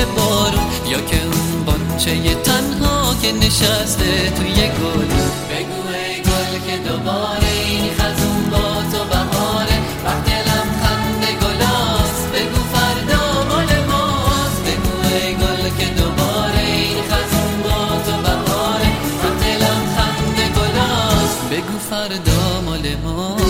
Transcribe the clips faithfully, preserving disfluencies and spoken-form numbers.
زیر بارون، یا که اون بانچه تنها که نشسته توی گل. بگو ای گل که دوباره این خزون با تو بهاره، وقت لبخند گلاست، بگو فردا مال ماست. بگو ای گل که دوباره این خزون با تو بهاره، وقت لبخند گلاست، بگو فردا مال ماست.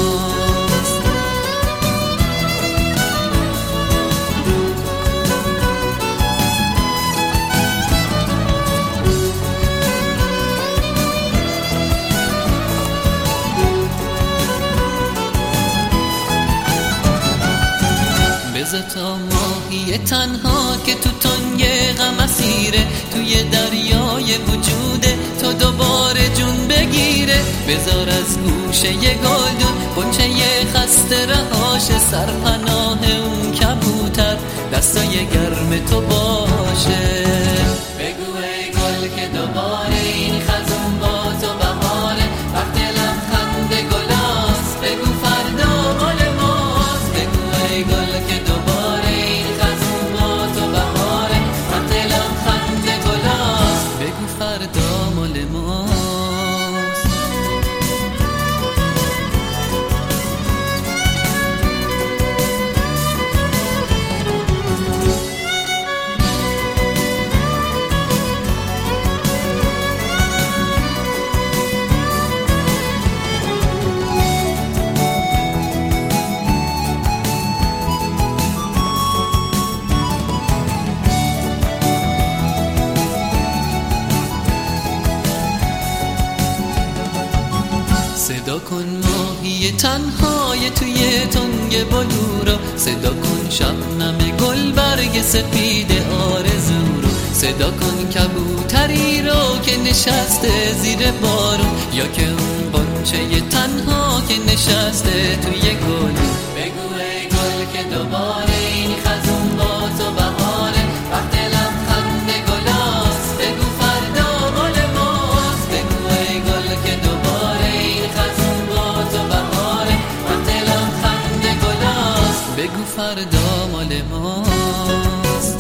بذار تا ماهی تنها که تو تنگ غم اسیره، توی دریای وجوده تو دوباره جون بگیره. بذار از گوشه گلدون غنچه خسته رهاشه، سرپناه اون کبوتر دستای گرم تو باشه. بگو ای گل که دوباره این خزون با تو بهاره، وقت لبخند گلاست، بگو فردا مال ماست. بگو ای گل که دوباره این خزون با تو بهاره، وقت لبخند گلاست، بگو فردا مال ماست. صدا کن ماهی تنهای توی تنگ بلورو، صدا کن شبنم گل برگ سپید آرزو رو، صدا کن کبوتری رو که نشسته زیر بارون، یا که اون بانچه تنها که نشسته توی گل. بگو ای گل که دوباره این خزون با تو بهاره، وقت لبخند گلاست، بگو فردا مال ماست. بگو ای گل که دوباره این خزون با تو بهاره، وقت لبخند گلاست، بگو فردا مال ماست.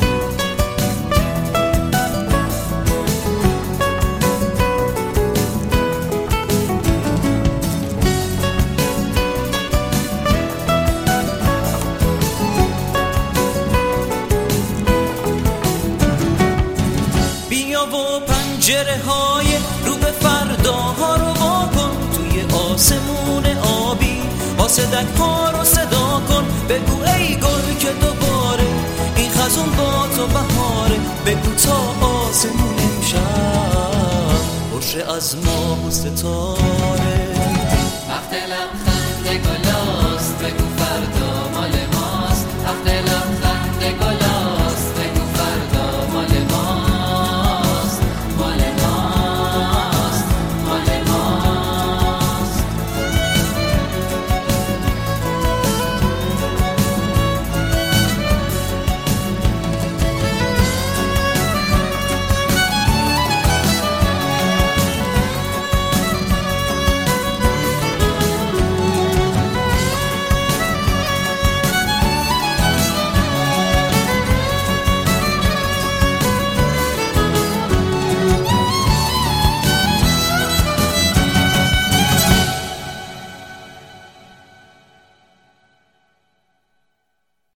بیا و پنجره های رو به فرداها رو واکن، توی آسمون آبی آسدک ها رو صدا کن. بگو ای گل که دوباره این خزون با تو بهاره، بگو تا آسمون امشب باشه از ماه و ستاره، وقت لبخند گل